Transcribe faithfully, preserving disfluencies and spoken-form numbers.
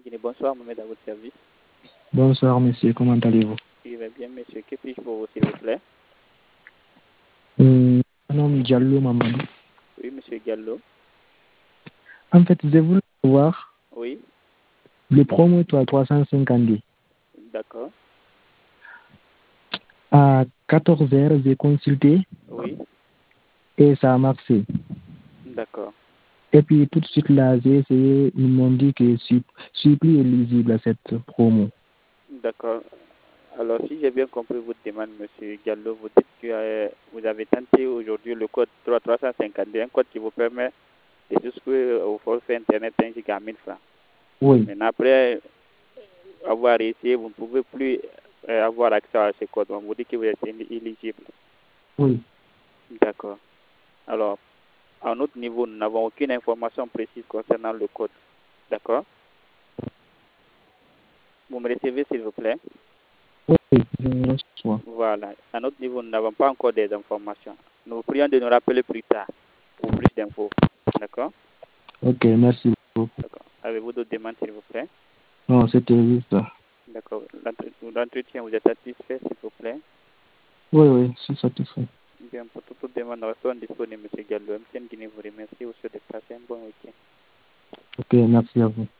Guinée. Bonsoir, Mohamed, à votre service. Bonsoir, monsieur. Comment allez-vous? Je vais bien, monsieur. Que puis-je pour vous, s'il vous plaît? Hum, Mon nom est Diallo Mamadou. Oui, monsieur Gallo. En fait, je voulais savoir Oui, le promo à trois cent cinquante. d'accord. À quatorze heures, j'ai consulté Oui, et ça a marché. d'accord. Et puis tout de suite là, j'ai essayé, ils m'ont dit que je suis, je suis plus éligible à cette promo. D'accord. Alors, si j'ai bien compris votre demande, monsieur Gallo, vous dites que euh, vous avez tenté aujourd'hui le code trois cent cinquante, un code qui vous permet de souscrire au forfait Internet un giga à mille francs. Oui, Maintenant, après avoir essayé, vous ne pouvez plus euh, avoir accès à ce code. On vous dit que vous êtes éligible. oui. D'accord. Alors, à notre niveau, nous n'avons aucune information précise concernant le code. D'accord? Vous me recevez, s'il vous plaît? Oui, je le reçois. Voilà. À notre niveau, nous n'avons pas encore des informations. Nous vous prions de nous rappeler plus tard pour plus d'infos. D'accord? Ok, merci beaucoup. D'accord. Avez-vous d'autres demandes, s'il vous plaît? Non, c'était juste ça. D'accord. L'entretien, vous êtes satisfait, s'il vous plaît? Oui, oui, je suis satisfait. Bien, pour toute demande, nous restons disponibles, M. Gallo. M T N Guinée vous remercie. Vous souhaite de passer un bon week-end. Ok, merci à vous.